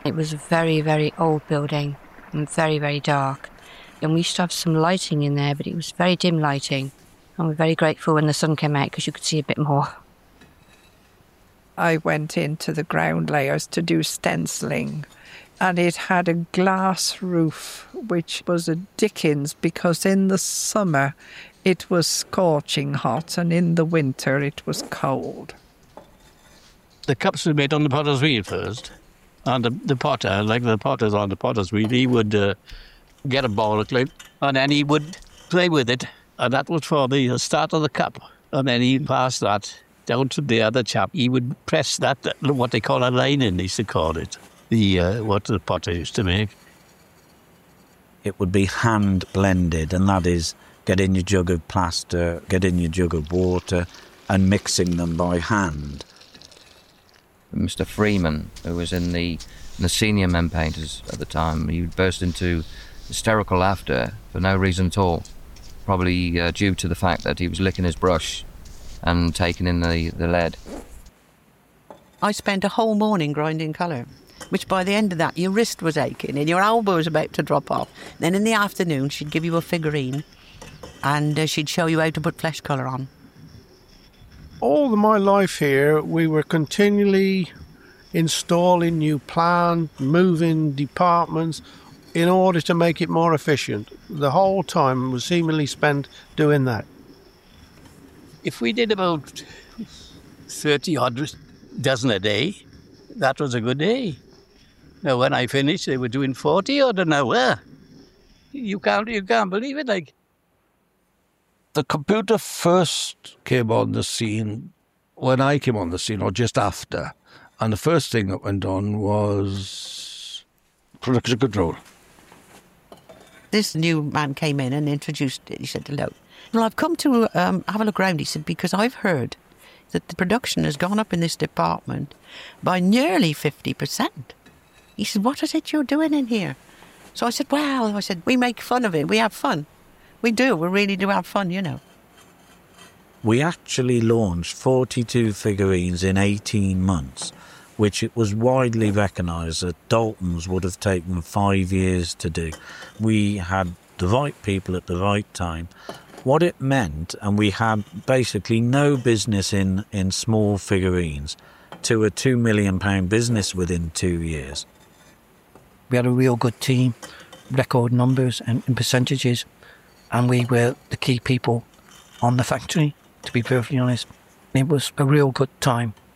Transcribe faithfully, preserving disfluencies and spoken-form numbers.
It was a very, very old building and very, very dark. And we used to have some lighting in there, but it was very dim lighting. And we're very grateful when the sun came out because you could see a bit more. I went into the ground layers to do stenciling, and it had a glass roof, which was a Dickens, because in the summer it was scorching hot and in the winter it was cold. The cups were made on the potter's wheel first, and the, the potter, like the potters on the potter's wheel, he would uh, get a ball of clay and then he would play with it, and that was for the start of the cup. And then he'd pass that down to the other chap. He would press that, what they call a lining, they used to call it, the uh, what the potter used to make. It would be hand blended, and that is get in your jug of plaster, get in your jug of water, and mixing them by hand. Mister Freeman, who was in the, in the senior men painters at the time, he would burst into hysterical laughter for no reason at all, probably uh, due to the fact that he was licking his brush and taking in the, the lead. I spent a whole morning grinding colour, which by the end of that your wrist was aching and your elbow was about to drop off. Then in the afternoon she'd give you a figurine and uh, she'd show you how to put flesh colour on. All of my life here, we were continually installing new plan, moving departments in order to make it more efficient. The whole time was seemingly spent doing that. If we did about thirty odd dozen a day, that was a good day. Now, when I finished, they were doing forty odd an hour. You can't, you can't believe it, like. The computer first came on the scene when I came on the scene, or just after. And the first thing that went on was production control. This new man came in and introduced it. He said, hello. Well, I've come to um, have a look around, he said, because I've heard that the production has gone up in this department by nearly fifty percent. He said, what is it you're doing in here? So I said, well, I said, we make fun of it. We have fun. We do. We really do have fun, you know. We actually launched forty-two figurines in eighteen months, which it was widely recognised that Dalton's would have taken five years to do. We had the right people at the right time. What it meant, and we had basically no business in, in small figurines, to a two million pound business within two years. We had a real good team, record numbers and, and percentages, and we were the key people on the factory, to be perfectly honest. It was a real good time.